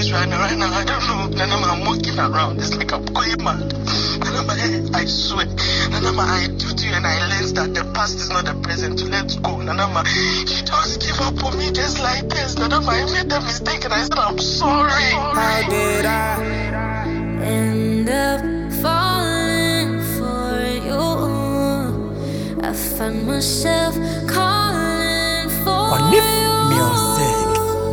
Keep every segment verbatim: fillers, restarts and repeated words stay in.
place right now. Right now, I don't know. And I'm walking around. It's like I'm going mad. And I'm I swear. And I'm I do to you and I learned that the past is not the present. So let's go. And I'm you just give up on me just like this. And I'm I made a mistake and I said I'm sorry. How did I end up falling for you? I find myself calling for music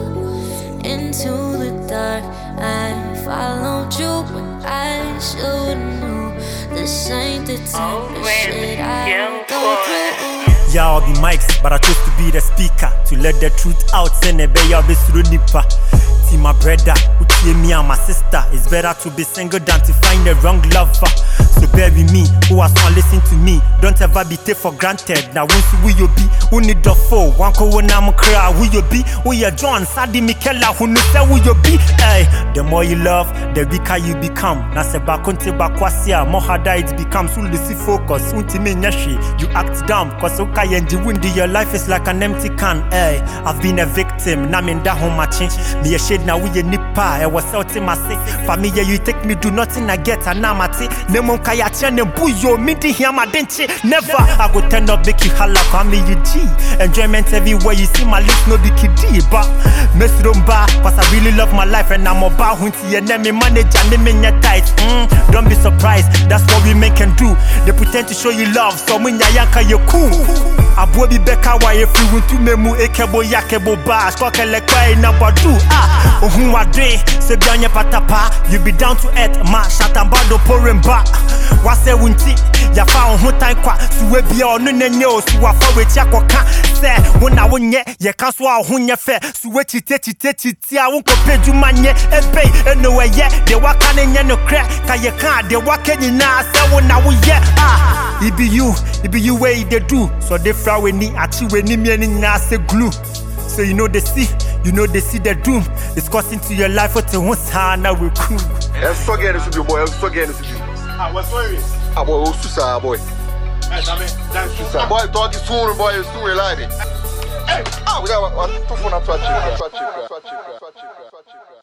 into the dark. I followed you when I should know this ain't the type of shit I go through. Yeah, I'll be mics, but I chose to be the speaker to let the truth out. Send a bay of this nipa. See my brother, who me and my sister. It's better to be single than to find the wrong lover. So bear with me, who has not listen to me. Don't ever be take for granted. Now once who you be, who need the foe. One ko when I'm cry, who you be? Who you John, Sadie Mikela, who knows who you be? Hey, the more you love, the weaker you become. Na se bakonte bakwasia, more harder it becomes. Who listen focus, unti me nyashi. You act dumb, cause okay and the windy. Your life is like an empty can. Hey, I've been a victim, na me nda home matching. Me a shade now we a nipa. I was out in my sick. Familia, you take me do nothing I get and now mati. Nemo kaya chene buyo, minti hiyama denche. Never, I go turn up make you holla kwa me you G. Enjoyment everywhere you see my lips no be kidi. But, mess rumba, cause I really love my life and I'm about hunty and then me manage and me in your tight. Mm, don't be surprised, that's what we make and do. They pretend to show you love, so when ya yanka you cool. Abo bi beka wa ye free to memu ekebo yakebo ba. Skoke lekwa ina badu. Ah, ohun wadre, se bianye patapa. You be down to earth, ma shatambado pouring back. Wase wunti, ya fa on hutan kwa. Suwe biya onu nenye o suwa fa we tia kwa ka. Se, wuna wunye, ye kaswa ohunye fe. Suwe chite chite chite a wunko peju manye. Ebe, enowe ye, de waka nenye no kre. Ka ye kan, de wake nina se wuna wuye. Ah, it be you, it be you way they do. So they fry we ni achi we ni me ni na se glue. So you know they see, you know they see the doom. It's causing to your life what they want now we cool. I'm so getting this boy, I'm so getting this. Ah, what's sorry? Ah boy, what's susa boy? Susa boy, talk soon boy, soon like it. Ah, we got what to phone up to a chip, to a chip, to a chip, to a chip.